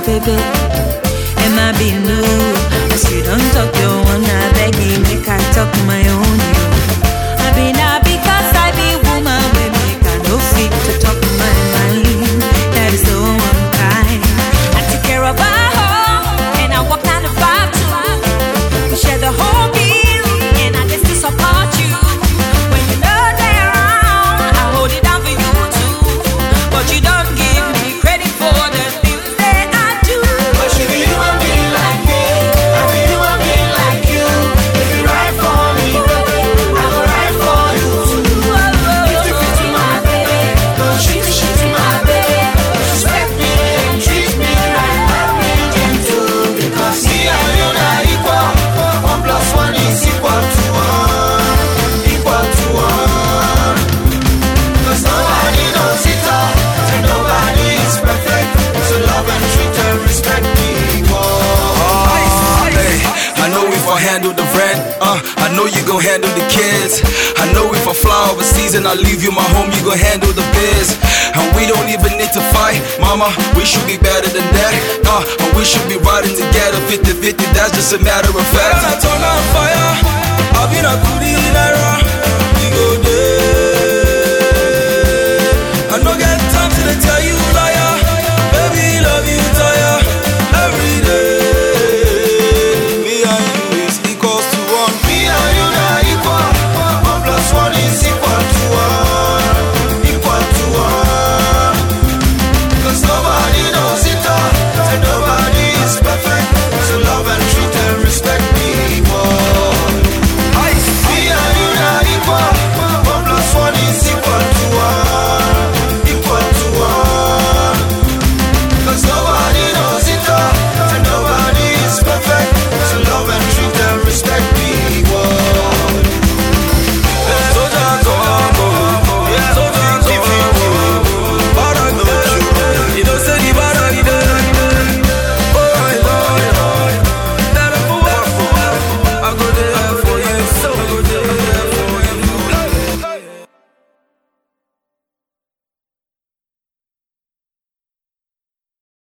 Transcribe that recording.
baby. Am I being new? As you don't talk your one, I beg you, make I talk my own. I be now because I be woman, we make I no fit to talk my mind. That is so unkind. I take care of our home, and I walk 9 to 5 too. We share the whole bill, and I just to support you. When you know they're around, I hold it down for you too. But you don't give me credit for the things that I do. But she be human being like me, I be human being like you. If you ride for me, I will ride for you too. If you fit to my baby, don't treat to my baby. Respect me and treat me right, love me gentle. Because me and you are equal. 1 plus 1 is equal to 1, equal to 1. Cause nobody knows it all, and nobody is perfect. So love and treat and respect people. Hey, I know if I handle the rent, I know you gon' handle the kids. I know if I fly overseas and I leave you my home, you gon' handle the biz. And we don't even need to fight, mama, we should be better than that. And we should be riding together 50-50, that's just a matter of fact. Turn on fire, I've been a goodie in error.